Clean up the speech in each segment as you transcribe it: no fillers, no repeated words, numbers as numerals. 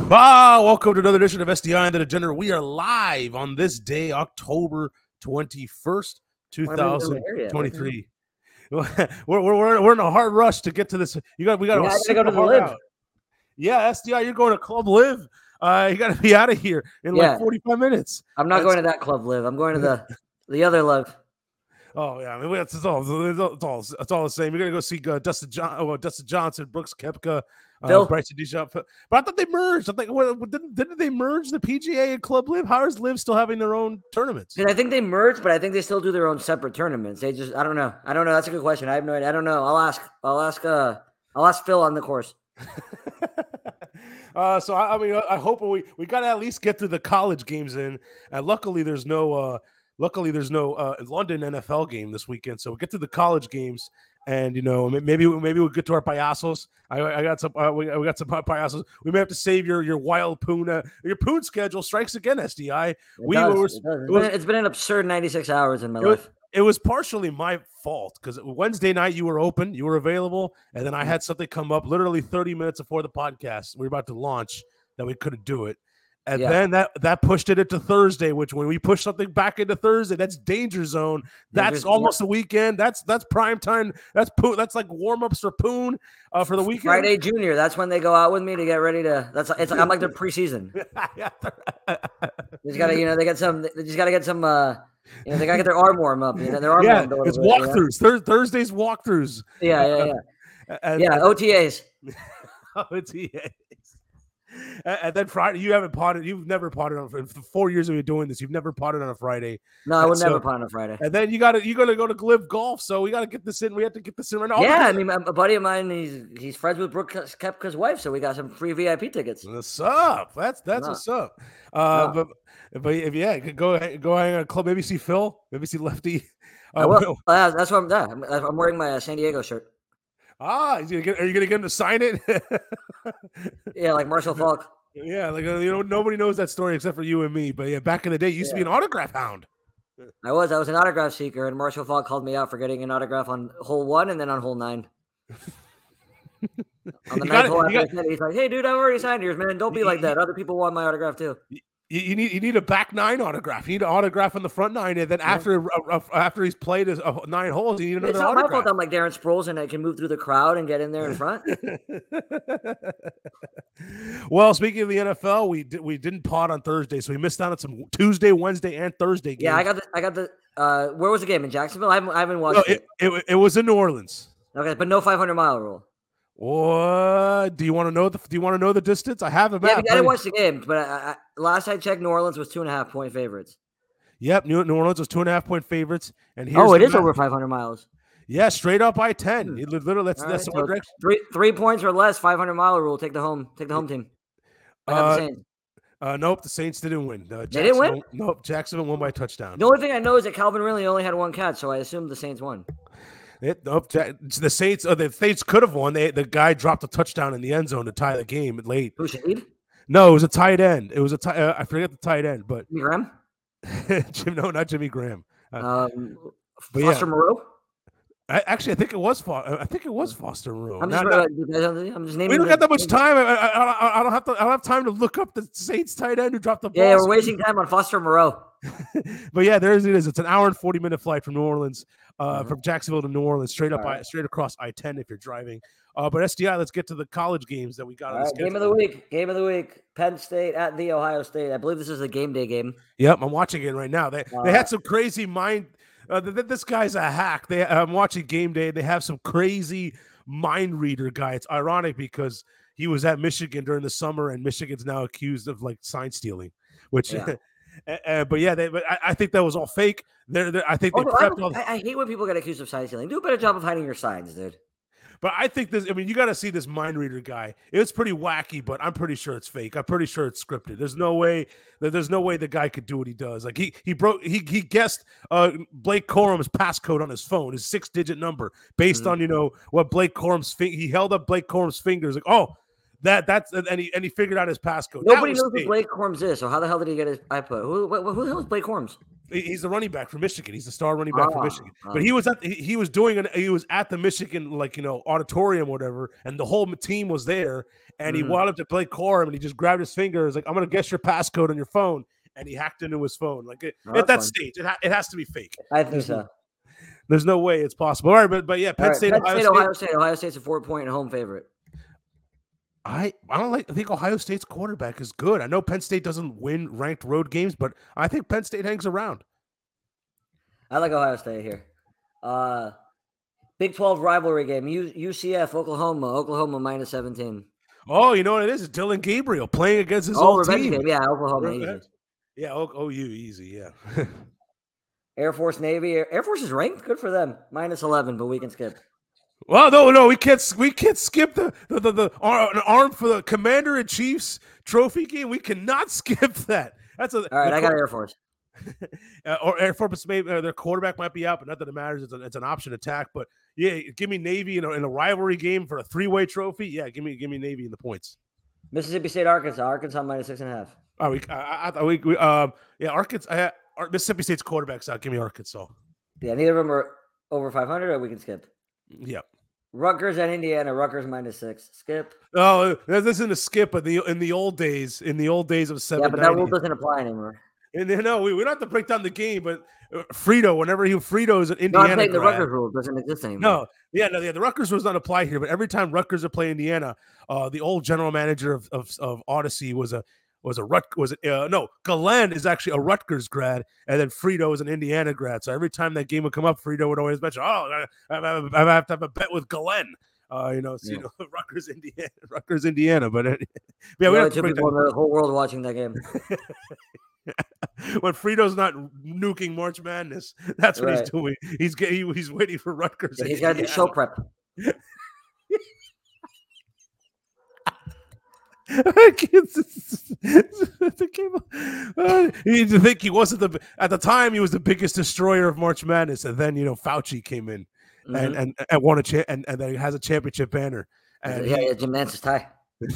Welcome to another edition of SDI and the Degenerate. We are live on this day, October 21st, 2023. We're in a hard rush to get to this. We got to go to the Live. Out. Yeah, SDI, you're going to Club Live. You got to be out of here in like 45 minutes. I'm not going to that Club Live. I'm going to the other Live. Oh yeah, I mean it's all the same. You're gonna go see Dustin Johnson, Brooks Koepka, Bryson DeChambeau. But I thought they merged. I think didn't they merge the PGA and Club Live? How is Live still having their own tournaments? And I think they merged, but I think they still do their own separate tournaments. They just I don't know. That's a good question. I have no idea. I don't know. I'll ask Phil on the course. So I mean I hope we got to at least get through the college games in, and luckily there's no London NFL game this weekend, so we'll get to the college games, and maybe we'll get to our payasos. I got some we got some payasos. We may have to save your wild poon. Your poon schedule strikes again, SDI. It's been an absurd 96 hours in my life. It was partially my fault because Wednesday night you were open, you were available, and then I had something come up literally 30 minutes before the podcast. We were about to launch that we couldn't do it. And then that pushed it into Thursday, which when we push something back into Thursday, that's danger zone. That's almost the weekend. That's prime time. That's like warm-ups for Poon for the weekend. Friday Junior. That's when they go out with me to get ready to. I'm like their preseason. They just gotta get some. They gotta get their arm warm up. Their arm warm up. It's walkthroughs. Thursday's walkthroughs. Yeah. OTAs. OTAs. And then Friday, you've never potted on for 4 years of you doing this. You've never potted on a Friday. No, I would never pot on a Friday. And then you're gonna go to Live Golf, so we gotta get this in. We have to get this in right now. Yeah, I mean, a buddy of mine, he's friends with Brooks Koepka's wife, so we got some free VIP tickets. What's up? That's what's up. But go hang on a club. Maybe see Phil. Maybe see Lefty. That's why I'm wearing my San Diego shirt. Are you gonna get him to sign it? Yeah, like Marshall Faulk. Yeah, like nobody knows that story except for you and me. But yeah, back in the day, you used to be an autograph hound. I was an autograph seeker, and Marshall Faulk called me out for getting an autograph on hole 1 and then on hole 9. On the 9th hole, he's like, "Hey, dude, I've already signed yours, man. Don't be like that. Other people want my autograph too." You need a back 9 autograph. You need an autograph on the front 9, and then after he's played his 9 holes, you need another autograph. It's not my fault I'm like Darren Sproles and I can move through the crowd and get in there in front. Well, speaking of the NFL, we didn't pot on Thursday, so we missed out on some Tuesday, Wednesday, and Thursday games. Yeah, I got the. Where was the game in Jacksonville? I haven't watched it. It was in New Orleans. Okay, but no 500-mile rule. What do you want to know? Do you want to know the distance? I have a map. Yeah, I didn't watch the game, but last I checked, New Orleans was 2.5-point favorites. Yep, New Orleans was 2.5-point favorites, and it is over 500 miles. Yeah, straight up I-10. Literally, that's so 3 points or less. 500-mile rule. Take the home team. I got the Saints. Nope, the Saints didn't win. They didn't win. Nope, Jacksonville won by a touchdown. The only thing I know is that Calvin Ridley only had 1 catch, so I assumed the Saints won. The Saints could have won. The guy dropped a touchdown in the end zone to tie the game late. Who, Shahid? No, it was a tight end. It was I forget the tight end, but Jimmy Graham. No, not Jimmy Graham. Foster Moreau. I think it was Foster Moreau. I'm just naming. We don't got that much time. I don't have time to look up the Saints tight end who dropped the ball. Yeah, we're wasting time on Foster Moreau. But yeah, there it is. It's an hour and 40-minute flight from New Orleans, from Jacksonville to New Orleans, straight across I-10 if you're driving. But SDI, let's get to the college games that we got. Game of the week. Penn State at the Ohio State. I believe this is a game day game. Yep, I'm watching it right now. They had some crazy mind. This guy's a hack. I'm watching game day. They have some crazy mind reader guy. It's ironic because he was at Michigan during the summer, and Michigan's now accused of like sign stealing, which. Yeah. But I think that was all fake. I think I hate when people get accused of sign stealing. Do a better job of hiding your signs, dude. But I think you got to see this mind reader guy. It's pretty wacky, but I'm pretty sure it's fake. I'm pretty sure it's scripted. There's no way the guy could do what he does. Like he guessed Blake Corum's passcode on his phone, his 6-digit number, based on what Blake Corum's he held up Blake Corum's fingers. Like, oh, That's and he figured out his passcode. Nobody knows who Blake Corum is. So how the hell did he get his iPod? Who the hell is Blake Corum? He's the running back for Michigan. He's the star running back for Michigan. But he was at the Michigan auditorium or whatever, and the whole team was there. And he wanted up to Blake Corum, and he just grabbed his finger. He's like, "I'm gonna guess your passcode on your phone," and he hacked into his phone. Like at that stage, it has to be fake. I think so. There's no way it's possible. All right, but yeah, Penn State, Ohio State. Ohio State's a 4-point home favorite. I think Ohio State's quarterback is good. I know Penn State doesn't win ranked road games, but I think Penn State hangs around. I like Ohio State here. Big 12 rivalry game. UCF, Oklahoma minus 17. Oh, you know what it is? It's Dylan Gabriel playing against his old team. Game. Yeah, Oklahoma easy. Yeah, OU easy. Yeah. Air Force, Navy. Air Force is ranked. Good for them. Minus 11, but we can skip. Well, no, we can't skip the arm for the Commander-in-Chief's trophy game. We cannot skip that. All right. I got Air Force. Or Air Force, maybe their quarterback might be out, but not that it matters. It's an option attack. But yeah, give me Navy in a rivalry game for a 3-way trophy. Yeah, give me Navy in the points. Mississippi State, Arkansas minus 6.5. Arkansas. Mississippi State's quarterback's out. Give me Arkansas. Yeah, neither of them are over 500, or we can skip. Yeah. Rutgers and Indiana. Rutgers minus 6. Skip. Oh, this isn't a skip. In the old days of 790. Yeah, but that rule doesn't apply anymore. And no, we don't have to break down the game, but Frito's an Indiana. No, the Rutgers rule doesn't exist anymore. The Rutgers rules don't apply here. But every time Rutgers are playing Indiana, the old general manager of Odyssey Glenn is actually a Rutgers grad, and then Frito is an Indiana grad. So every time that game would come up, Frito would always mention, I have to have a bet with Glenn. Rutgers, Indiana. But yeah, we have two people in the whole world watching that game. When Frito's not nuking March Madness, that's what he's doing. He's waiting for Rutgers. Yeah, he's got to do show prep. You think he wasn't at the time he was the biggest destroyer of March Madness, and then Fauci came in and won and then he has a championship banner. And Jim Nance's tie.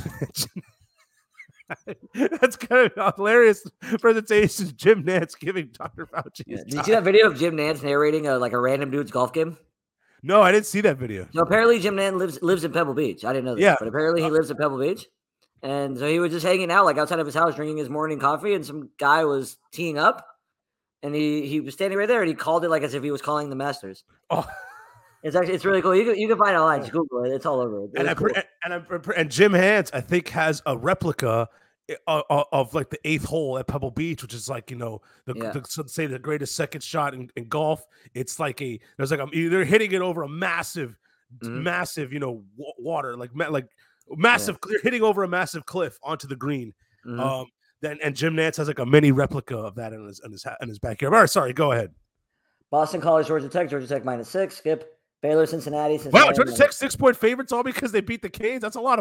That's kind of hilarious presentation. Jim Nance giving Dr. Fauci. Did you see that video of Jim Nance narrating a random dude's golf game? No, I didn't see that video. So apparently Jim Nance lives in Pebble Beach. I didn't know this, but apparently he lives in Pebble Beach. And so he was just hanging out outside of his house, drinking his morning coffee, and some guy was teeing up, and he was standing right there, and he called it as if he was calling the Masters. Oh. It's really cool. You can find it online. Just Google it. It's all over. And Jim Nance, I think, has a replica of the 8th hole at Pebble Beach, which is the greatest second shot in golf. It's they're hitting it over a massive water, massive. They're hitting over a massive cliff onto the green. And Jim Nance has a mini replica of that in his backyard. All right, sorry, go ahead. Boston College, Georgia Tech minus 6. Skip. Baylor, Cincinnati. Wow, Georgia Tech 6-point favorites all because they beat the Canes. That's a lot of.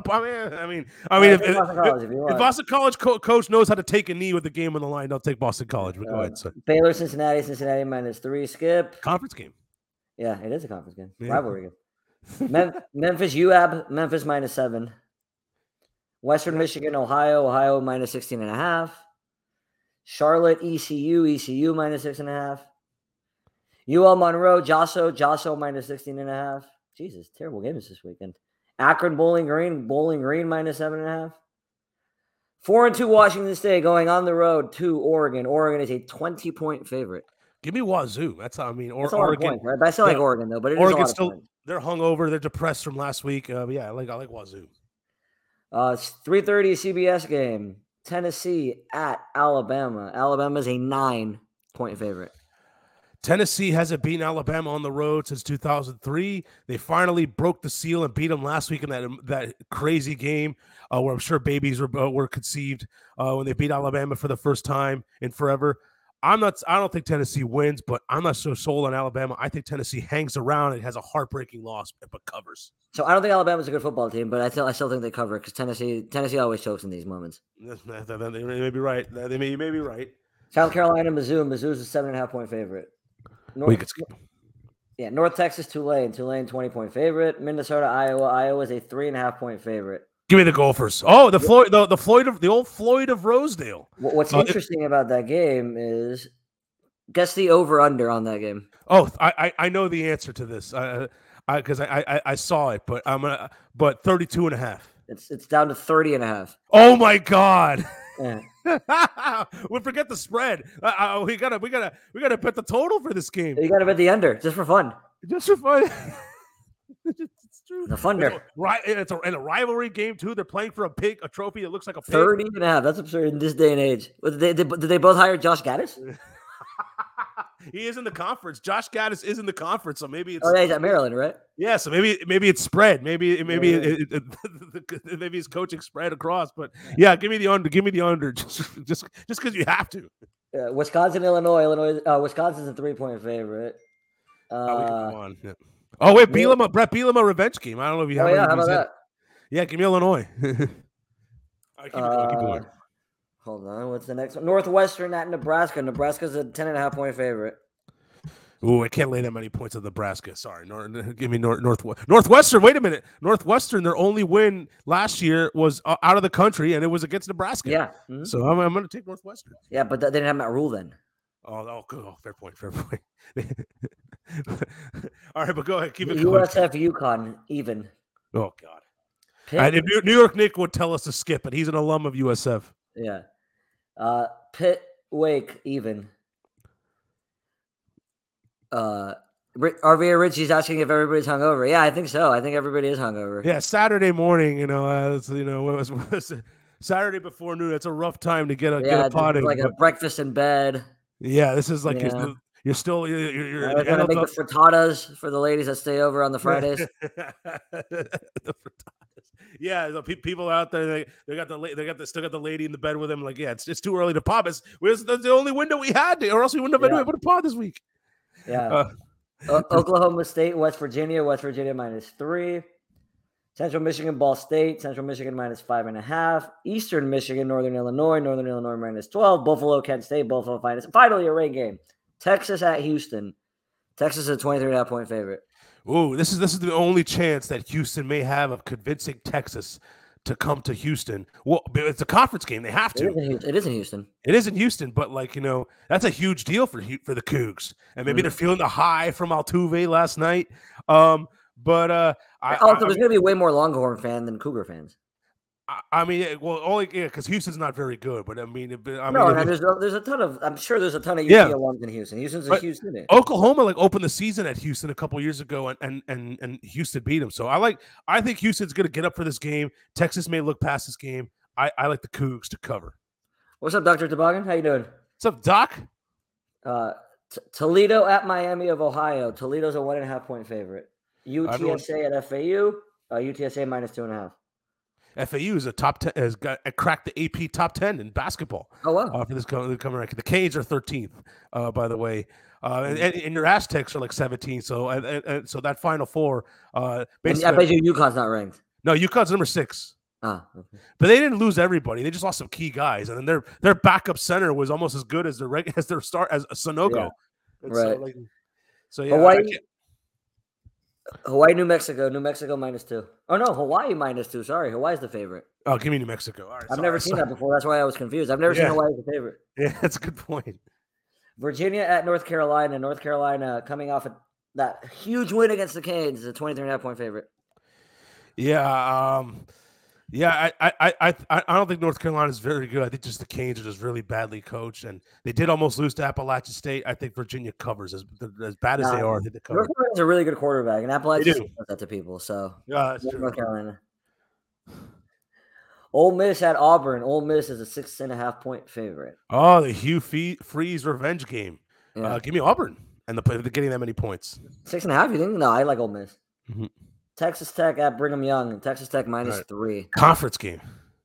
If Boston College coach knows how to take a knee with the game on the line, they'll take Boston College. But go ahead, sir. Baylor, Cincinnati minus 3. Skip. Conference game. Yeah, it is a conference game. Yeah. Rivalry game. Memphis, UAB, Memphis minus 7. Western Michigan, Ohio minus 16.5. Charlotte, ECU minus 6.5. UL Monroe, Josso minus 16.5. Jesus, terrible games this weekend. Akron, Bowling Green minus 7.5. 4-2 Washington State going on the road to Oregon. Oregon is a 20-point favorite. Give me Wazoo. That's how Oregon. Points, right? But I still like Oregon though. But Oregon's still they're hungover. They're depressed from last week. I like Wazoo. 3:30 CBS game. Tennessee at Alabama. Alabama is a 9-point favorite. Tennessee hasn't beaten Alabama on the road since 2003. They finally broke the seal and beat them last week in that crazy game where I'm sure babies were conceived when they beat Alabama for the first time in forever. I don't think Tennessee wins, but I'm not so sold on Alabama. I think Tennessee hangs around and has a heartbreaking loss, but covers. So I don't think Alabama's a good football team, but I still think they cover because Tennessee always chokes in these moments. They may be right. They may be right. South Carolina, Mizzou's a 7.5-point favorite. North Texas, Tulane 20-point favorite. Minnesota, Iowa's a 3.5-point favorite. Give me the Gophers. Oh, the Floyd, the old Floyd of Rosedale. What's interesting about that game is, guess the over/under on that game. Oh, I know the answer to this. Because I saw it, but 32.5. It's down to 30.5. Oh my God. Yeah. We forget the spread. We gotta bet the total for this game. You gotta bet the under just for fun. Just for fun. It's true. The thunder. Right. It's a rivalry game too. They're playing for a trophy that looks like a pig. 30.5. That's absurd in this day and age. Did they both hire Josh Gaddis? He is in the conference. Josh Gaddis is in the conference, so maybe it's. Oh, yeah, he's at Maryland, right? Yeah, so maybe it's spread. Maybe he's coaching spread across. But yeah, give me the under. Give me the under. Just because you have to. Yeah, Wisconsin, Illinois. Wisconsin's a 3-point favorite. We can go on. Yeah. Oh wait, Brett Bielema revenge game. I don't know if you have. Oh yeah, how about that? Yeah, give me Illinois. Keep going. Hold on. What's the next one? Northwestern at Nebraska. Nebraska's a 10.5-point favorite. Ooh, I can't lay that many points on Nebraska. Sorry. Give me Northwestern. Wait a minute. Northwestern, their only win last year was out of the country, and it was against Nebraska. Yeah. Mm-hmm. So I'm going to take Northwestern. Yeah, but they didn't have that rule then. Oh, good. Oh, fair point. All right, but go ahead. Keep it going. USF UConn, even. Oh, God. And if New York Nick would tell us to skip it. He's an alum of USF. Yeah. Pitt Wake, even. RV Richie's asking if everybody's hungover. Yeah, I think so. I think everybody is hungover. Yeah, Saturday morning, it was Saturday before noon. It's a rough time to get a pot in. Like a breakfast in bed. Yeah, this is like you're still trying to make the frittatas for the ladies that stay over on the Fridays. The yeah, the people out there they still got the lady in the bed with them. Like, yeah, it's too early to pop. That's the only window we had, or else we wouldn't have been able to pop this week. Yeah. Oklahoma State, West Virginia -3. Central Michigan, Ball State, Central Michigan -5.5. Eastern Michigan, Northern Illinois -12. Buffalo, Kent State, Buffalo finally a rain game. Texas at Houston. Texas is a 23.5-point favorite. Ooh, this is the only chance that Houston may have of convincing Texas to come to Houston. Well, it's a conference game; they have to. It is in Houston. It is in Houston, but that's a huge deal for the Cougs, and maybe they're feeling the high from Altuve last night. So there's going to be way more Longhorn fan than Cougar fans. Because Houston's not very good, but there's a ton of. I'm sure there's a ton of UT alums in Houston. Houston's a huge city. Oklahoma opened the season at Houston a couple years ago, and Houston beat them. So I think Houston's going to get up for this game. Texas may look past this game. I like the Cougs to cover. What's up, Dr. Toboggan? How you doing? What's up, Doc? Toledo at Miami of Ohio. Toledo's a 1.5-point favorite. UTSA at FAU. UTSA -2.5. FAU is a top 10, has cracked the AP top 10 in basketball. Oh wow! For this coming ranking, the Canes are 13th, by the way, and your Aztecs are 17. So so that Final Four, basically, I bet you UConn's not ranked. No, UConn's number 6. Okay. But they didn't lose everybody. They just lost some key guys, and then their backup center was almost as good as their start as Sonogo. Yeah. Right. So yeah. Hawaii, New Mexico -2. Oh no, Hawaii -2. Sorry, Hawaii's the favorite. Oh, give me New Mexico. All right, I've never seen that before. That's why I was confused. I've never seen Hawaii as a favorite. Yeah, that's a good point. Virginia at North Carolina. North Carolina coming off of that huge win against the Canes is a 23.5-point favorite. Yeah, I don't think North Carolina is very good. I think just the Canes are just really badly coached, and they did almost lose to Appalachian State. I think Virginia covers as bad as they are. I think they cover. North Carolina's a really good quarterback, and Appalachian State does that to people. So yeah, that's true. North Carolina. Ole Miss at Auburn. Ole Miss is a 6.5-point favorite. Oh, the Hugh Freeze revenge game. Yeah. Give me Auburn, and they're getting that many points. 6.5. You think? No, I like Ole Miss. Mm-hmm. Texas Tech at Brigham Young. Texas Tech -3. Conference game.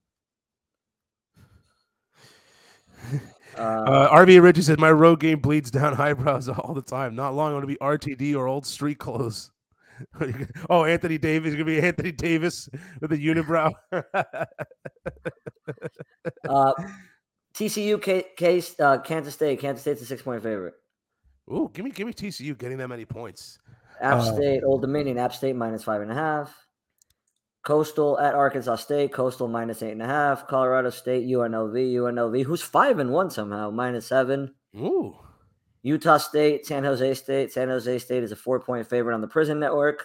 RV Richie said, my road game bleeds down eyebrows all the time. Not long, I'm going to be RTD or old street clothes. Oh, Anthony Davis. Going to be Anthony Davis with a unibrow. TCU case Kansas State. Kansas State's a 6-point favorite. Ooh, give me TCU getting that many points. App State, Old Dominion. App State -5.5. Coastal at Arkansas State. Coastal -8.5. Colorado State, UNLV, who's 5-1 somehow, -7. Ooh. Utah State, San Jose State. San Jose State is a 4-point favorite on the Prison Network.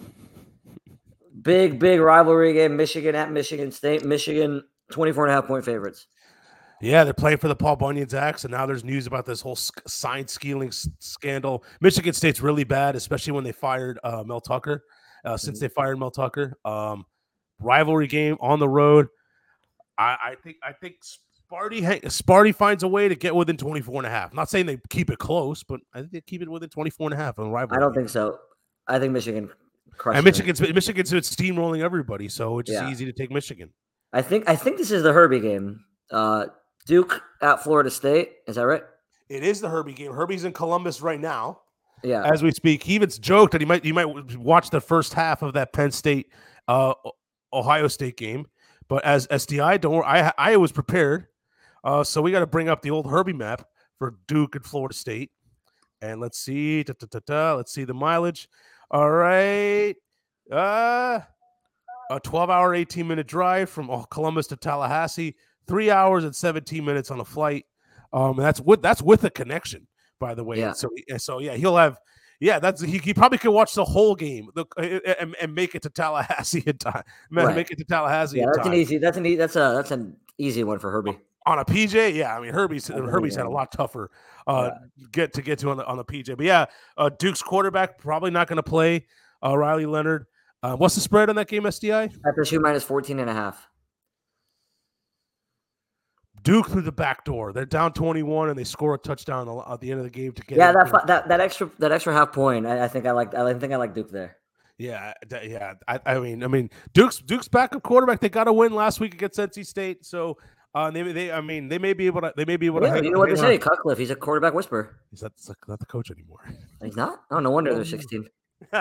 Big rivalry game. Michigan at Michigan State. Michigan 24.5-point favorites. Yeah, they're playing for the Paul Bunyan's Axe, and now there's news about this whole sign stealing scandal. Michigan State's really bad, especially when they fired Mel Tucker. Since they fired Mel Tucker, rivalry game on the road. I think Sparty finds a way to get within 24.5. I'm not saying they keep it close, but I think they keep it within 24.5 on rivalry. I don't think so. I think Michigan crushes. And Michigan's steamrolling everybody, so it's just easy to take Michigan. I think this is the Herbie game. Duke at Florida State. Is that right? It is the Herbie game. Herbie's in Columbus right now. Yeah. As we speak. He even joked that he might watch the first half of that Penn State Ohio State game. But as SDI, don't worry, I was prepared. So we got to bring up the old Herbie map for Duke and Florida State. And let's see. Let's see the mileage. All right. A 12-hour, 18-minute drive from Columbus to Tallahassee. 3 hours and 17 minutes on a flight. And that's with a connection, by the way. Yeah. So he'll have. Yeah, he probably could watch the whole game and make it to Tallahassee in time. Make it to Tallahassee. Yeah, that's an easy one for Herbie. On a PJ, yeah. I mean, Herbie's had a lot tougher get to on the PJ. But yeah, Duke's quarterback probably not going to play. Riley Leonard. What's the spread on that game, SDI? FSU -14.5. Duke through the back door. They're down 21 and they score a touchdown at the end of the game to get. Yeah, that extra half point. I think I like Duke there. Yeah. I mean, Duke's backup quarterback. They got to win last week against NC State. So they may be able to. Yeah, you know what they say, Cutcliffe. He's a quarterback whisperer. He's not the coach anymore. He's not. Oh, no wonder they're 16.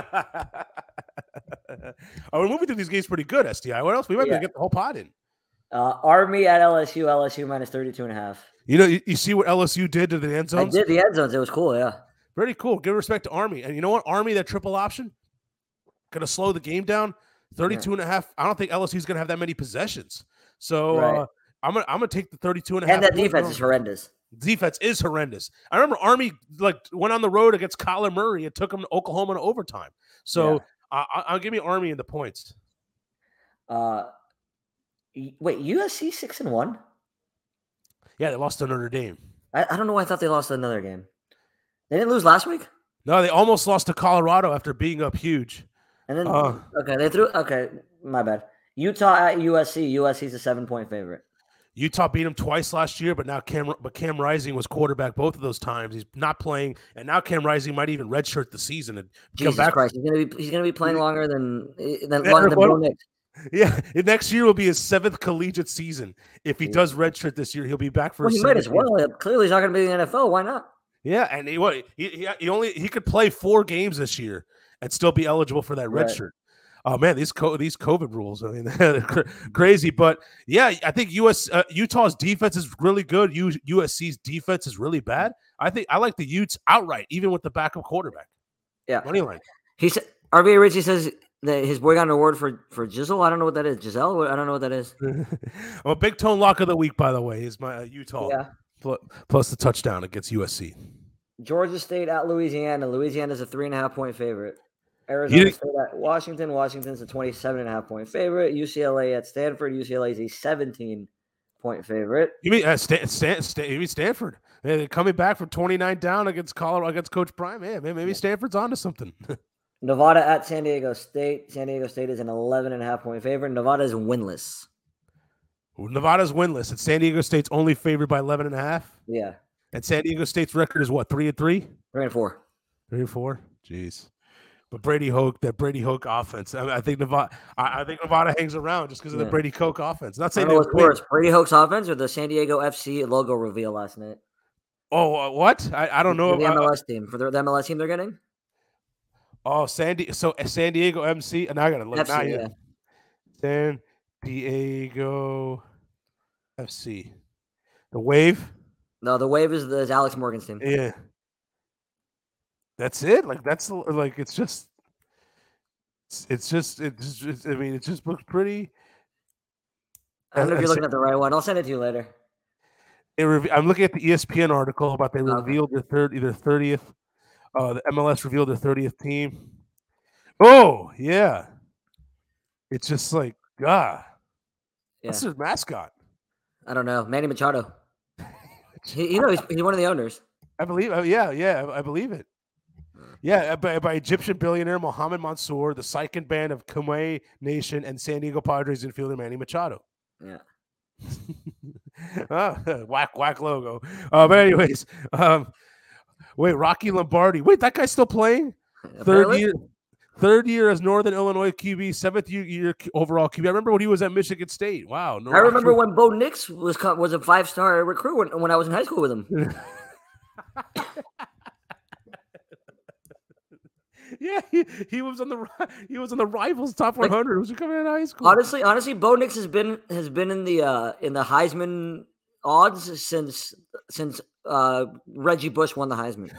We're moving through these games pretty good, STI. What else? We might be able to get the whole pot in. Army at LSU -32.5. You know, you see what LSU did to the end zones? I did the end zones. It was cool, yeah. Very cool. Give respect to Army. And you know what? Army, that triple option, going to slow the game down. 32.5. I don't think LSU's going to have that many possessions. So I'm gonna take the 32.5. And that defense is horrendous. Defense is horrendous. I remember Army went on the road against Kyler Murray and took him to Oklahoma in overtime. So I'll give me Army in the points. Wait, USC 6-1? Yeah, they lost to Notre Dame. I don't know why I thought they lost another game. They didn't lose last week? No, they almost lost to Colorado after being up huge. And then they threw. Okay, my bad. Utah at USC. USC's a 7-point favorite. Utah beat them twice last year, but now Cam Rising was quarterback both of those times. He's not playing, and now Cam Rising might even redshirt the season and Jesus come back. Christ, he's gonna be playing longer than Bo Nix. Yeah, next year will be his 7th collegiate season. If he does redshirt this year, he'll be back for. Well, he might as well. Clearly, he's not going to be in the NFL. Why not? Yeah, and he could play 4 games this year and still be eligible for that redshirt. Oh man, these COVID rules. I mean, they're crazy. But yeah, I think Utah's defense is really good. USC's defense is really bad. I like the Utes outright, even with the backup quarterback. Yeah, money line. He said RBA Richie says that his boy got an award for Giselle. I don't know what that is. Giselle? I don't know what that is. Well, big tone lock of the week, by the way, is my Utah. Yeah. Plus the touchdown against USC. Georgia State at Louisiana. Louisiana's a 3.5-point favorite. Arizona State at Washington. Washington's a 27.5-point favorite. UCLA at Stanford. UCLA is a 17-point favorite. You mean Stanford? They're coming back from 29 down against Colorado against Coach Prime. Man, maybe Stanford's onto something. Nevada at San Diego State. San Diego State is an 11.5-point favorite. Nevada is winless. Nevada's winless, and San Diego State's only favored by 11.5. Yeah. And San Diego State's record is what? 3-3. 3-4. 3-4. Jeez. But Brady Hoke offense. I think Nevada. I think Nevada hangs around just because of the Brady Hoke offense. Not saying what's worse, Brady Hoke's offense or the San Diego FC logo reveal last night. Oh, what? I don't know. The MLS team for the MLS team they're getting. Oh, San Diego MC. And I gotta look. FC, San Diego FC. The Wave. No, the Wave is Alex Morgan's team. Yeah. That's it. It's just. It's just I mean, it just looks pretty. I don't know if you're looking at the right one. I'll send it to you later. I'm looking at the ESPN article about they revealed their 30th. The MLS revealed their 30th team. Oh yeah, it's just like what's their mascot? I don't know, Manny Machado. he's one of the owners. I believe. I believe it. Yeah, by Egyptian billionaire Mohamed Mansour, the Sycan band of Khmer Nation, and San Diego Padres infielder Manny Machado. Yeah. Whack logo. But anyways, wait, Rocky Lombardi. Wait, that guy's still playing? Third year as Northern Illinois QB, 7th year overall QB. I remember when he was at Michigan State. Wow. I remember when Bo Nix was a 5-star recruit when I was in high school with him. Yeah, he was on the Rivals top 100. Was he coming out of high school? Honestly, Bo Nix has been in the Heisman odds since Reggie Bush won the Heisman.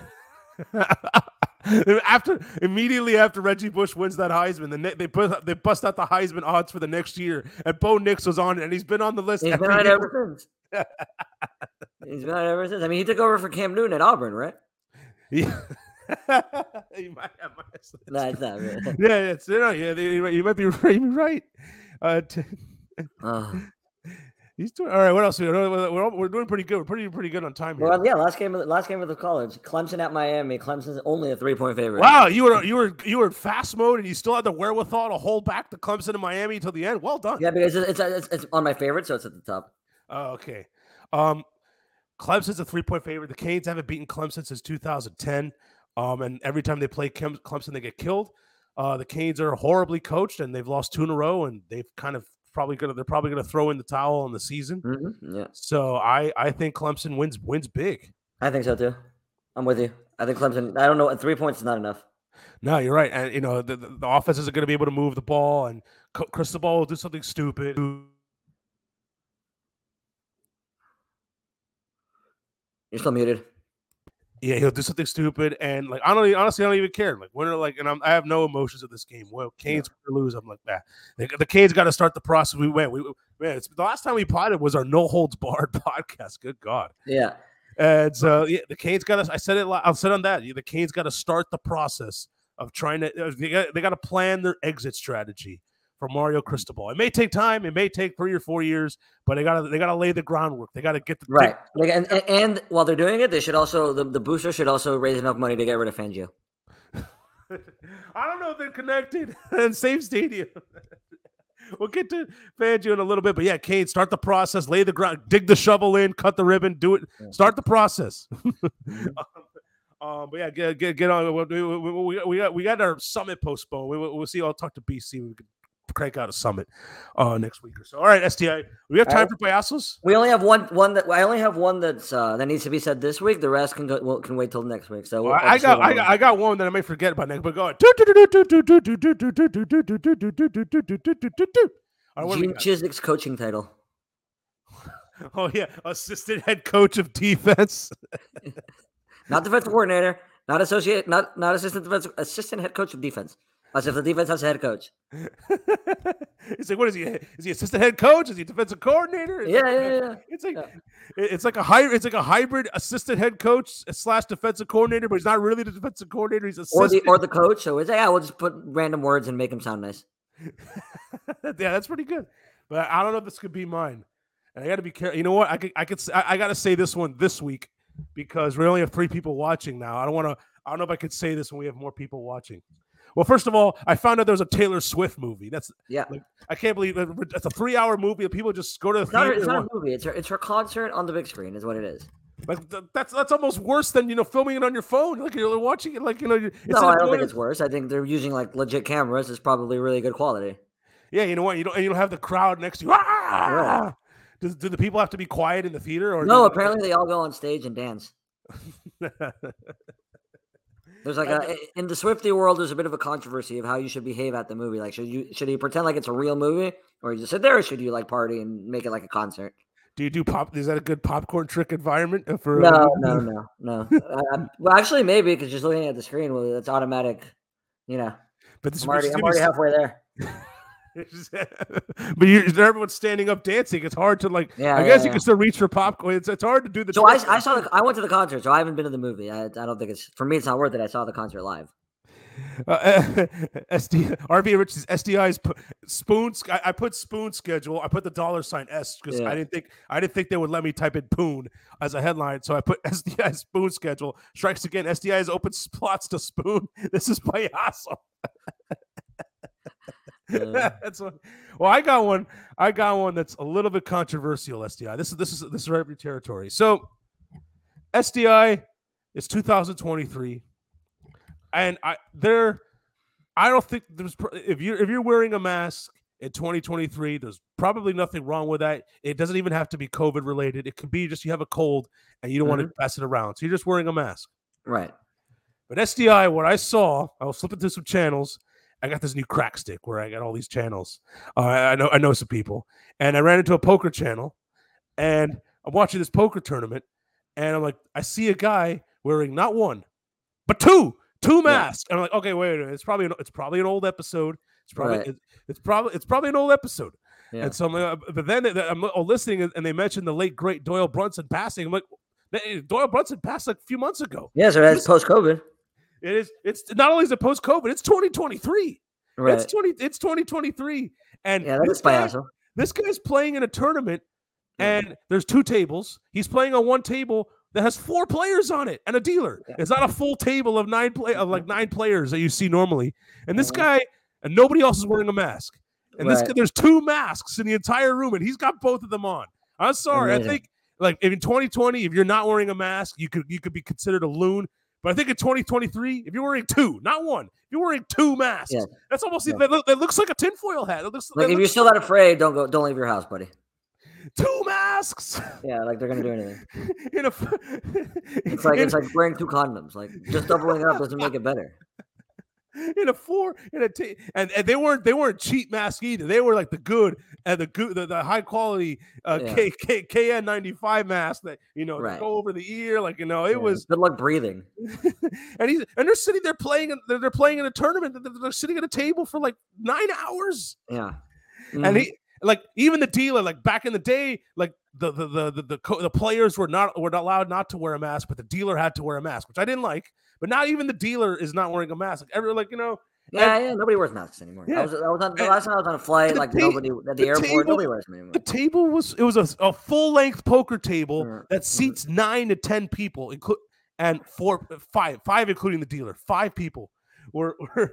Immediately after Reggie Bush wins that Heisman, they bust out the Heisman odds for the next year, and Bo Nix was on it, and he's been on the list. He's been on it ever since. He's been on it ever since. I mean, he took over for Cam Newton at Auburn, right? Yeah. You might have no, it's not really. Yeah, you might be right. He's doing all right. What else? We're doing pretty good. We're pretty good on time here. Well, yeah. Last game of the college, Clemson at Miami. Clemson's only a 3-point favorite. Wow, you were in fast mode, and you still had the wherewithal to hold back the Clemson and Miami until the end. Well done. Yeah, because it's on my favorite, so it's at the top. Oh, okay. Clemson's a 3-point favorite. The Canes haven't beaten Clemson since 2010. And every time they play Clemson, they get killed. The Canes are horribly coached, and they've lost 2 in a row, and they've they're probably gonna throw in the towel on the season. Mm-hmm. Yeah. So I think Clemson wins big. I think so too. I'm with you. I think Clemson. I don't know. 3 points is not enough. No, you're right. And the offenses are going to be able to move the ball, and Cristobal will do something stupid. You're still muted. Yeah, he'll do something stupid, and I don't even care. I have no emotions of this game. Well, Canes lose, I'm like, the Canes got to start the process. It's the last time we potted was our No Holds Barred podcast. Good God. Yeah. And so the Canes got to. I'll sit on that. The Canes got to start the process of trying to. They got to plan their exit strategy for Mario Cristobal. It may take time. It may take 3 or 4 years, but they gotta lay the groundwork. They gotta get the right. And while they're doing it, they should also the booster should also raise enough money to get rid of Fangio. I don't know if they're connected. And same stadium. We'll get to Fangio in a little bit, but yeah, Kane, start the process, lay the ground, dig the shovel in, cut the ribbon, do it, start the process. But yeah, get on. We got our summit postponed. We'll see. I'll talk to BC. We can crank out a summit next week or so. All right, STI. We have time for payasos? We only have one that I only have one that's that needs to be said this week. The rest can wait till next week. So I got one that I may forget about next. But go ahead. Gene Chizik's coaching title. Oh yeah, assistant head coach of defense. Not defensive coordinator, not associate, not assistant head coach of defense. As if the defense has a head coach. He's like, what is he? Is he assistant head coach? Is he defensive coordinator? Yeah. It's like a hybrid assistant head coach / defensive coordinator, but he's not really the defensive coordinator. He's assistant. Or the coach. So it's we'll just put random words and make him sound nice. Yeah, that's pretty good. But I don't know if this could be mine. And I got to be careful. You know what? I got to say this one this week because we only have 3 people watching now. I don't know if I could say this when we have more people watching. Well, first of all, I found out there was a Taylor Swift movie. I can't believe it's a 3-hour movie. And people just go to the theater. It's not a movie. It's her concert on the big screen, is what it is. Like that's almost worse than filming it on your phone. Like you're watching it. Like No, I don't think it's worse. I think they're using legit cameras. It's probably really good quality. Yeah, you know what? You don't have the crowd next to you. Ah! Do the people have to be quiet in the theater? Or no, apparently they all go on stage and dance. There's in the Swiftie world, there's a bit of a controversy of how you should behave at the movie. Like, should you pretend like it's a real movie, or you just sit there, or should you party and make it like a concert? Do you do pop? Is that a good popcorn trick environment for? No. Well, actually, maybe because just looking at the screen, it's automatic. But this, I'm already halfway there. But everyone's standing up dancing. It's hard to like. Yeah, I guess you can still reach for popcorn. It's hard to do the. So I went to the concert, so I haven't been to the movie. I don't think it's for me. It's not worth it. I saw the concert live. RV Rich's SDI's spoons. I put spoon schedule. I put the $S because I didn't think they would let me type in poon as a headline. So I put SDI spoon schedule. Strikes again. SDI's open slots to spoon. This is payaso. That's one. Well, I got one that's a little bit controversial. SDI. This is right up your territory. So SDI is 2023, and I don't think there's if you're wearing a mask in 2023, there's probably nothing wrong with that. It doesn't even have to be COVID related. It could be just you have a cold and you don't want to pass it around, so you're just wearing a mask. Right. But SDI, what I saw, I was flipping through some channels. I got this new crack stick where I got all these channels. I know some people, and I ran into a poker channel, and I'm watching this poker tournament, and I'm like, I see a guy wearing not one, but two masks, and I'm like, okay, wait, it's probably an old episode. It's probably an old episode. Yeah. And so I'm like, but then I'm listening, and they mentioned the late great Doyle Brunson passing. I'm like, Doyle Brunson passed like a few months ago. Yeah, so that's post COVID. It is. It's not only is it post COVID. It's 2023. Right. It's 2023. And yeah, this guy's playing in a tournament, and there's two tables. He's playing on one table that has 4 players on it and a dealer. Yeah. It's not a full table of 9 players that you see normally. And this guy and nobody else is wearing a mask. And this guy, there's 2 masks in the entire room, and he's got both of them on. I'm sorry. Amazing. I think like in 2020, if you're not wearing a mask, you could be considered a loon. But I think in 2023, if you're wearing 2, not 1, if you're wearing 2 masks, that's almost that looks like a tinfoil hat. If you're still not afraid, don't leave your house, buddy. 2 masks. Yeah, like they're gonna do anything. It's like wearing 2 condoms. Like just doubling up doesn't make it better. And they weren't cheap masks either. They were like the good and the high quality KN95 mask that go over the ear, like it was good luck breathing. and they're sitting there playing. They're playing in a tournament. They're sitting at a table for like 9 hours. Yeah, and even the dealer, like back in the day, like the players were not allowed not to wear a mask, but the dealer had to wear a mask, which I didn't like. But now even the dealer is not wearing a mask. Like nobody wears masks anymore. Yeah. The last time I was on a flight, nobody at the airport, nobody wears them anymore. The table was a full length poker table that seats 9 to 10 people, and five including the dealer. 5 people were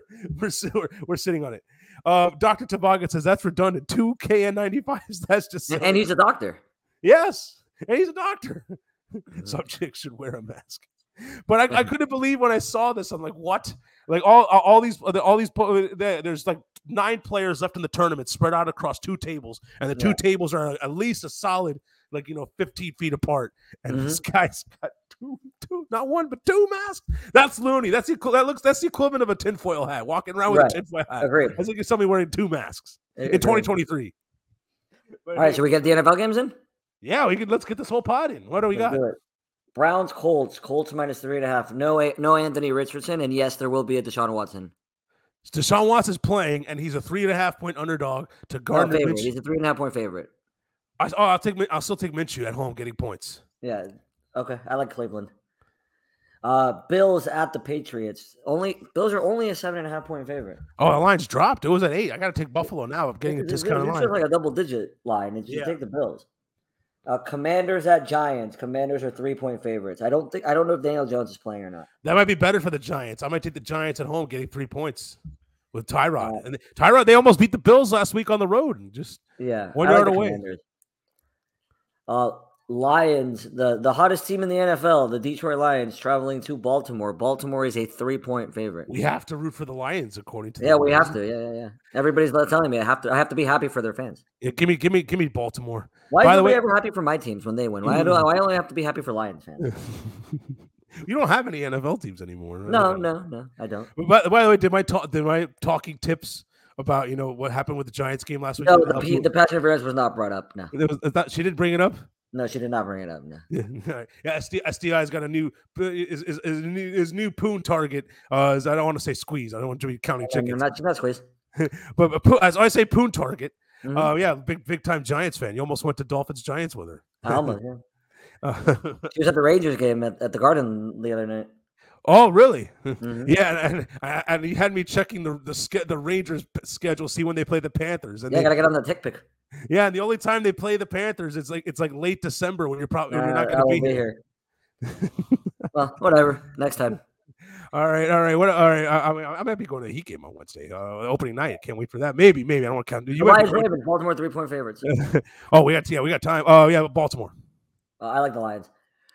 sitting on it. Dr. Tavaga says that's redundant. 2 KN95s. That's just silly. And he's a doctor. Yes, and he's a doctor. Some chicks should wear a mask. But I couldn't believe when I saw this. I'm like, what? Like all these there's like 9 players left in the tournament spread out across 2 tables, and the 2 tables are at least a solid 15 feet apart. And this guy's got two, not 1 but 2 masks. That's loony. That's the equivalent of a tinfoil hat. Walking around with a tinfoil hat. Agreed. I think it's somebody wearing 2 masks in 2023. All right, so we get the NFL games in. Yeah, let's get this whole pod in. What do we got? Do it. Browns, Colts minus 3.5. No Anthony Richardson, and yes, there will be a Deshaun Watson. Deshaun Watson's playing, and he's a 3.5 point underdog to Gardner Minshew. He's a 3.5 point favorite. I'll still take Minshew at home getting points. Yeah, okay. I like Cleveland. Bills at the Patriots. Bills are only a 7.5 point favorite. Oh, the line's dropped. It was at 8. I got to take Buffalo now. I'm getting a discounted line. It's like a double-digit line. You take the Bills. Commanders at Giants. Commanders are 3-point favorites. I don't know if Daniel Jones is playing or not. That might be better for the Giants. I might take the Giants at home getting 3 points with Tyrod. And Tyrod, they almost beat the Bills last week on the road and just 1 yard away. Lions, the hottest team in the NFL, the Detroit Lions, traveling to Baltimore. Baltimore is a 3-point favorite. We have to root for the Lions, according to we have to. Yeah. Everybody's telling me I have to be happy for their fans. Yeah, give me Baltimore. Why is nobody ever happy for my teams when they win? Why only have to be happy for Lions fans? You don't have any NFL teams anymore. Right? No, I don't. But by the way, did my talking tips about what happened with the Giants game last week? No, the pass interference was not brought up. No, she didn't bring it up. No, she did not bring it up. No. Yeah, SDI's got a new his new poon target. I don't want to say squeeze. I don't want to be counting chickens. Not squeeze. but as I say, poon target. Yeah, big time Giants fan. You almost went to Dolphins Giants with her. I almost. Yeah. She was at the Rangers game at the Garden the other night. Oh, really? Yeah, and he had me checking the Rangers schedule, see when they play the Panthers. And I gotta get on the tick pick. Yeah, and the only time they play the Panthers, it's like late December when you're not going to be here. Well, whatever. Next time. All right. I might be going to the Heat game on Wednesday, opening night. Can't wait for that. Maybe. I don't want to count. Ravens, Baltimore 3-point favorites. Oh, we got time. Oh, yeah, Baltimore. I like the Lions.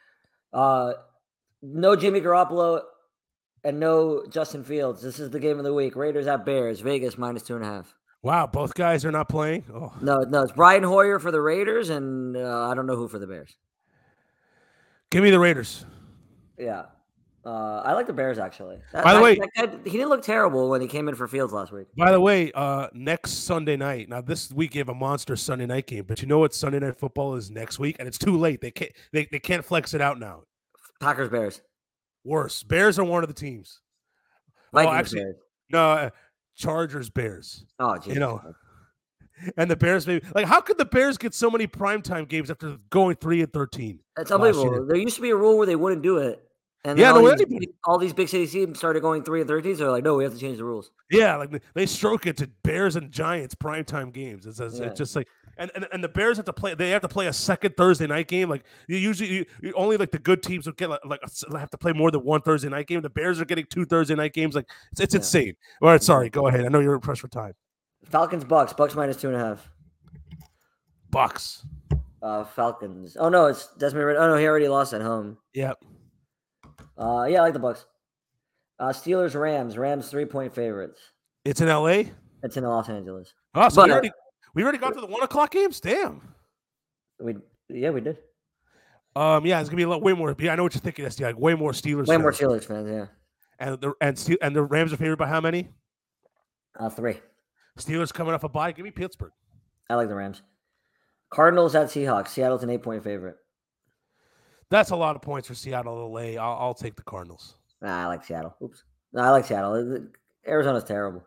No Jimmy Garoppolo and no Justin Fields. This is the game of the week. Raiders at Bears. Vegas -2.5. Wow, both guys are not playing. Oh. No, it's Brian Hoyer for the Raiders, and I don't know who for the Bears. Give me the Raiders. Yeah. I like the Bears, actually. By the way, he didn't look terrible when he came in for Fields last week. By the way, next Sunday night. Now, this week you have a monster Sunday night game, but you know what Sunday Night Football is next week, and it's too late. They can't flex it out now. Packers, Bears. Worse. Bears are one of the teams. Vikings, Bears. No, Chargers, Bears. Oh, geez. And the Bears, maybe how could the Bears get so many primetime games after going 3-13? That's unbelievable. There used to be a rule where they wouldn't do it. And all these big city teams started going 3-13. So they're like, no, we have to change the rules. Yeah, they stroke it to Bears and Giants primetime games. It's just like, and the Bears have to play. They have to play a second Thursday night game. Like you only the good teams would get have to play more than one Thursday night game. The Bears are getting 2 Thursday night games. Like it's insane. All right, sorry. Go ahead. I know you're pressed for time. Falcons, Bucks -2.5. Bucks. Falcons. Oh no, it's Desmond Ridder. Oh no, he already lost at home. Yep. I like the Bucks. Steelers, Rams. Rams 3-point favorites. It's in LA. It's in Los Angeles. Oh, so we already got to the 1:00 games. Damn. We did. Yeah, it's gonna be way more. Yeah, I know what you're thinking, SDI. Way more Steelers. Way more Steelers fans. Yeah. And the Rams are favored by how many? 3. Steelers coming off a bye. Give me Pittsburgh. I like the Rams. Cardinals at Seahawks. Seattle's an 8-point favorite. That's a lot of points for Seattle to lay. I'll take the Cardinals. I like Seattle. Oops. No, I like Seattle. Arizona's terrible.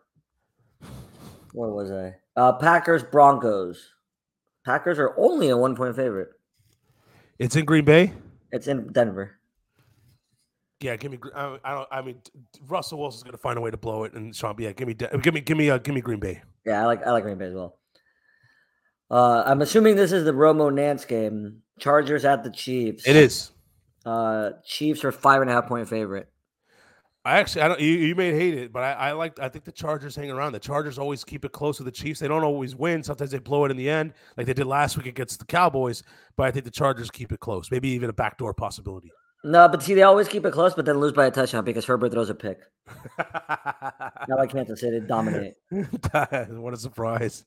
Where was I? Packers, Broncos. Packers are only a 1-point favorite. It's in Green Bay? It's in Denver. Yeah, give me. I mean, Russell Wilson's going to find a way to blow it, and Sean. Yeah, give me Green Bay. Yeah, I like Green Bay as well. I'm assuming this is the Romo Nance game. Chargers at the Chiefs. It is. Chiefs are 5.5-point favorite. I don't. You may hate it, but I think the Chargers hang around. The Chargers always keep it close with the Chiefs. They don't always win. Sometimes they blow it in the end, like they did last week against the Cowboys. But I think the Chargers keep it close. Maybe even a backdoor possibility. No, but see, they always keep it close, but then lose by a touchdown because Herbert throws a pick. Now I can't say they dominate. What a surprise.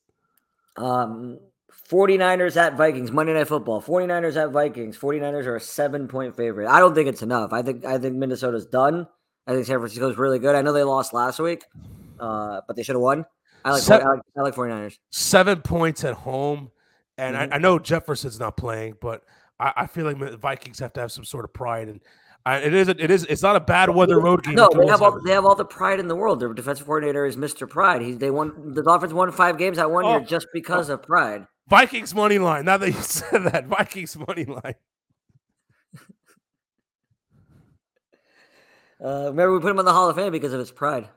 49ers at Vikings, Monday Night Football. 49ers at Vikings. 49ers are a 7-point favorite. I don't think it's enough. I think Minnesota's done. I think San Francisco's really good. I know they lost last week, but they should have won. I like 49ers. 7 points at home, and I know Jefferson's not playing, but I feel like the Vikings have to have some sort of pride, and it's not a bad weather road game. No, they have all the pride in the world. Their defensive coordinator is Mr. Pride. The Dolphins won 5 games that 1 year just because of pride. Vikings money line. Now that you said that, Vikings money line. Remember, we put him on the Hall of Fame because of his pride.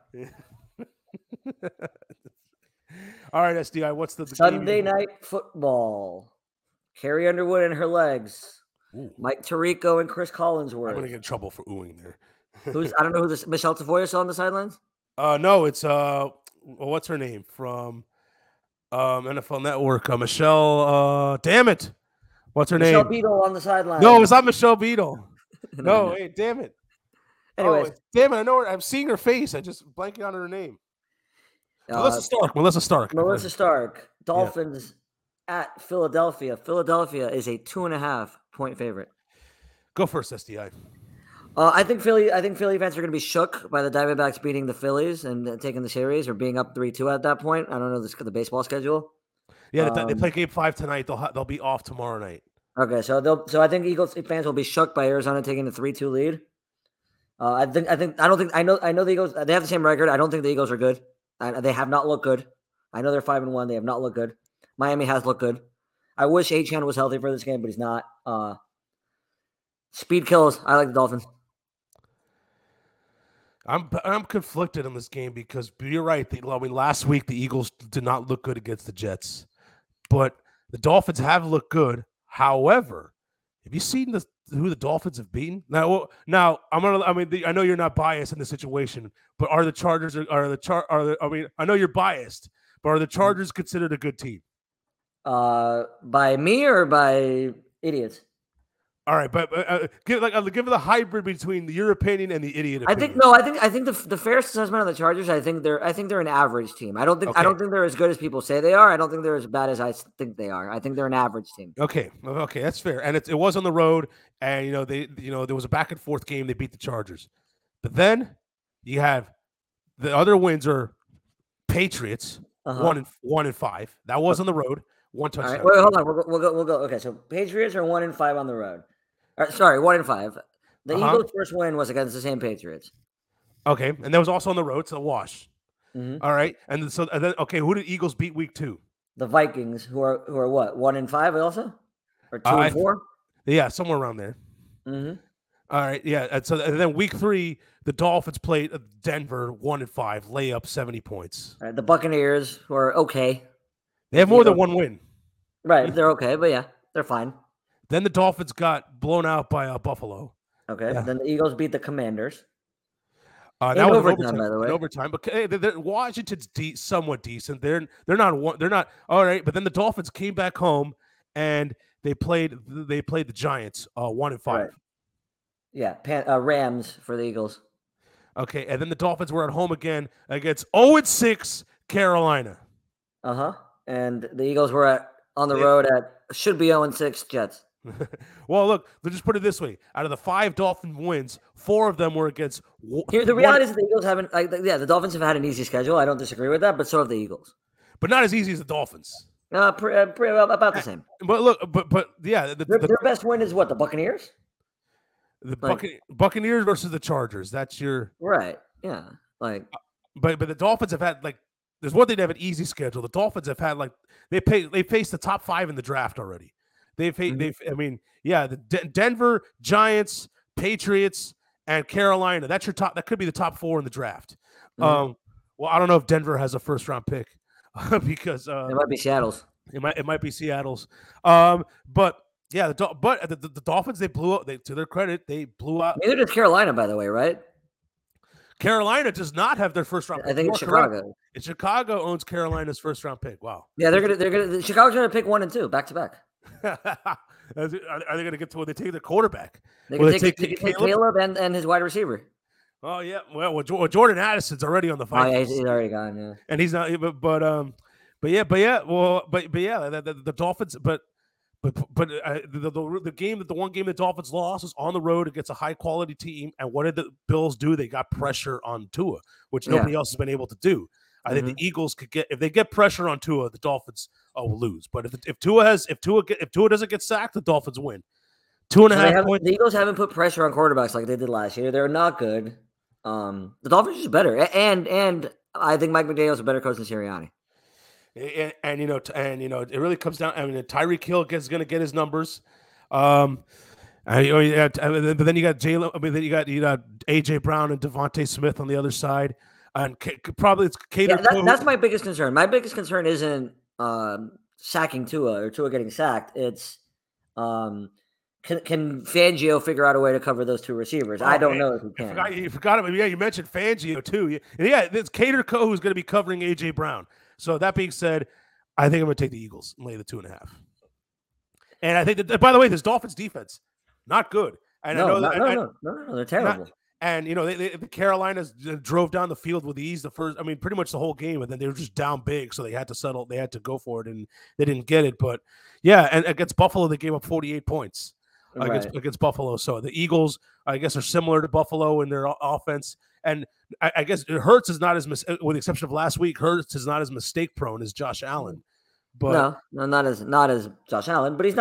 All right, SDI, what's the Sunday Night Football? Carrie Underwood and her legs. Ooh. Mike Tirico and Chris Collinsworth. I'm going to get in trouble for oohing there. I don't know who this Michelle Tafoya saw on the sidelines? No, it's what's her name from NFL Network? Michelle. Damn it, what's her name? Michelle Beadle on the sideline. No, it's not Michelle Beadle. No, hey, damn it. Anyways, damn it, I know her. I'm seeing her face. I just blanking on her name. Melissa Stark. Dolphins at Philadelphia. Philadelphia is a 2.5-point favorite. Go first, SDI. I think Philly fans are going to be shook by the Diamondbacks beating the Phillies and taking the series or being up 3-2 at that point. I don't know the baseball schedule. Yeah, they play Game 5 tonight. They'll be off tomorrow night. Okay, so I think Eagles fans will be shocked by Arizona taking the 3-2 lead. I know the Eagles. They have the same record. I don't think the Eagles are good. They have not looked good. I know they're 5-1. They have not looked good. Miami has looked good. I wish Achane was healthy for this game, but he's not. Speed kills. I like the Dolphins. I'm conflicted in this game because you're right. Last week the Eagles did not look good against the Jets, but the Dolphins have looked good. However, have you seen who the Dolphins have beaten? Now I know you're not biased in the situation, but are the Chargers I know you're biased, but are the Chargers considered a good team? By me or by idiots? All right, but give it a hybrid between your opinion and the idiot opinion. I think the fairest assessment of the Chargers. I think they're an average team. I don't think they're as good as people say they are. I don't think they're as bad as I think they are. I think they're an average team. Okay, that's fair. And it was on the road, and there was a back and forth game. They beat the Chargers, but then you have the other wins are Patriots 1-5. That was on the road. One touchdown. All right. Wait, hold on. We'll go. Okay, so Patriots are 1-5 on the road. Sorry, 1-5. The Eagles' first win was against the same Patriots. Okay, and that was also on the road, so a wash. Mm-hmm. All right, and then who did Eagles beat week 2? The Vikings, who are what, 1-5 also, or 2-4? Yeah, somewhere around there. Mm-hmm. All right, yeah. And then week 3, the Dolphins played Denver 1-5, layup 70 points. All right, the Buccaneers, who are okay. They have more than one win. Right, they're okay, but yeah, they're fine. Then the Dolphins got blown out by Buffalo. Okay, yeah. Then the Eagles beat the Commanders. That was overtime, by the way. Overtime, but Washington's somewhat decent. They're not all right. But then the Dolphins came back home and they played the Giants 1-5. Right. Yeah, Rams for the Eagles. Okay, and then the Dolphins were at home again against 0-6 Carolina. And the Eagles were on the road at should be 0-6 Jets. Well, look, let's just put it this way: out of the 5 Dolphin wins, 4 of them were against. The reality is the Eagles haven't. The Dolphins have had an easy schedule. I don't disagree with that, but so have the Eagles. But not as easy as the Dolphins. About the same. But look, but yeah, their best win is what, the Buccaneers. The Buccaneers versus the Chargers. That's your right. Yeah, but the Dolphins have had there's one thing they have an easy schedule. The Dolphins have had they faced the top 5 in the draft already. The Denver, Giants, Patriots, and Carolina. That's your top. That could be the top 4 in the draft. Mm-hmm. Well, I don't know if Denver has a first round pick because it might be Seattle's. It might be Seattle's. But yeah, the Dolphins, they blew up. To their credit, they blew out. Neither does Carolina, by the way, right? Carolina does not have their first round pick. I think it's Chicago. Correct. Chicago owns Carolina's first round pick. Wow. Yeah, Chicago's gonna pick 1 and 2 back to back. Are they going to get to when they take the quarterback? They can take Caleb and his wide receiver. Oh yeah, well, Jordan Addison's already on the Vikings. Oh, yeah, he's already gone. Yeah, and he's not. The Dolphins, the one game the Dolphins lost was on the road against a high quality team. And what did the Bills do? They got pressure on Tua, which nobody else has been able to do. I think the Eagles could if they get pressure on Tua, the Dolphins will lose. But if Tua doesn't get sacked, the Dolphins win. 2.5 points. The Eagles haven't put pressure on quarterbacks like they did last year. They're not good. The Dolphins are just better, and I think Mike McDaniel's a better coach than Sirianni. And it really comes down. I mean, Tyreek Hill is going to get his numbers. But then you got Jalen. I mean, then you got AJ Brown and Devontae Smith on the other side. And probably it's catered. Yeah, that's my biggest concern. My biggest concern isn't sacking Tua or Tua getting sacked. It's can Fangio figure out a way to cover those 2 receivers? I don't know if he can. You forgot him. Yeah, you mentioned Fangio too. Yeah, it's Cater Co who's going to be covering AJ Brown. So that being said, I think I'm going to take the Eagles and lay the 2.5. And I think that, by the way, this Dolphins defense not good. And no, they're terrible. And the Carolinas drove down the field with ease pretty much the whole game, and then they were just down big, so they had to settle. They had to go for it, and they didn't get it. But yeah, and against Buffalo, they gave up 48 points against Buffalo. So the Eagles, I guess, are similar to Buffalo in their offense. And I guess Hurts is not as, with the exception of last week, Hurts is not as mistake prone as Josh Allen. But no, not as Josh Allen, but he's not good.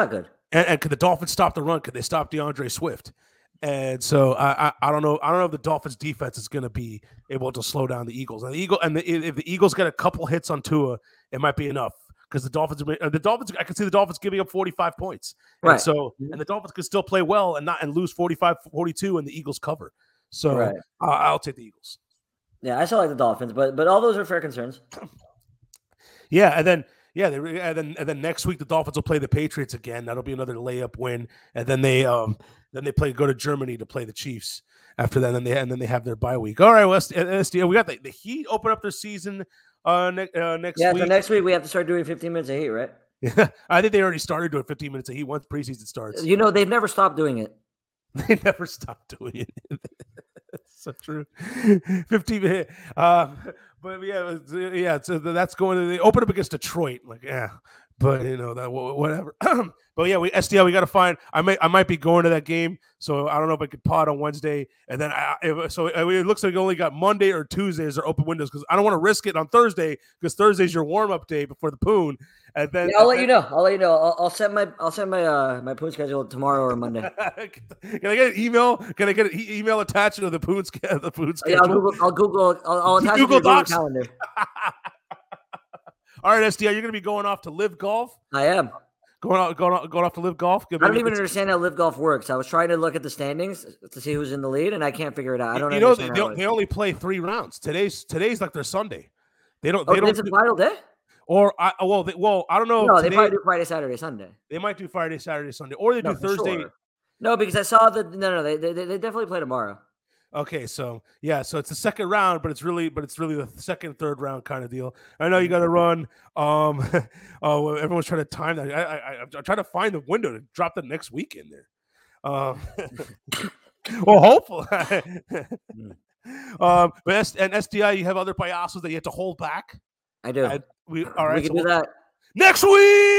And could the Dolphins stop the run? Could they stop DeAndre Swift? And so I don't know. I don't know if the Dolphins defense is going to be able to slow down the Eagles. And if the Eagles get a couple hits on Tua, it might be enough because the Dolphins. I can see the Dolphins giving up 45 points. Right. And so the Dolphins could still play well and lose 45-42 and the Eagles cover. So I'll take the Eagles. Yeah, I still like the Dolphins, but all those are fair concerns. Yeah, and then next week the Dolphins will play the Patriots again. That'll be another layup win, and then they go to Germany to play the Chiefs after that, and then they have their bye week. All right, well, SDL, we got the Heat open up their season next week. Yeah, so next week we have to start doing 15 minutes of Heat, right? Yeah, I think they already started doing 15 minutes of Heat once preseason starts. They've never stopped doing it. They never stopped doing it. That's so true. 15 minutes. But yeah. So that's going to they open up against Detroit. Like, yeah, but that whatever. But yeah, we got to find. I might be going to that game, so I don't know if I could pod on Wednesday, and then it looks like we only got Monday or Tuesdays are open windows because I don't want to risk it on Thursday because Thursday's your warm up day before the Poon, and then I'll let you know. I'll send my my Poon schedule tomorrow or Monday. Can I get an email? Can I get an email attached to the Poon schedule? Yeah, I'll Google. I'll attach Google Docs. Calendar. All right, SDI, you're going to be going off to Live Golf. I am. Going off to Live Golf. I don't even understand how Live Golf works. I was trying to look at the standings to see who's in the lead, and I can't figure it out. I don't know. They only play 3 rounds. Today's like their Sunday. They don't. It's a final day. I don't know. No, they probably do Friday, Saturday, Sunday. They might do Friday, Saturday, Sunday, or they do Thursday. Sure. No, because I saw that. No, they definitely play tomorrow. Okay, so it's the second round, but it's really the second, third round kind of deal. I know you got to run. Everyone's trying to time that. I'm trying to find the window to drop the next week in there. Well, hopefully. But SDI, you have other payasos that you have to hold back. I do. All right, we can do that next week.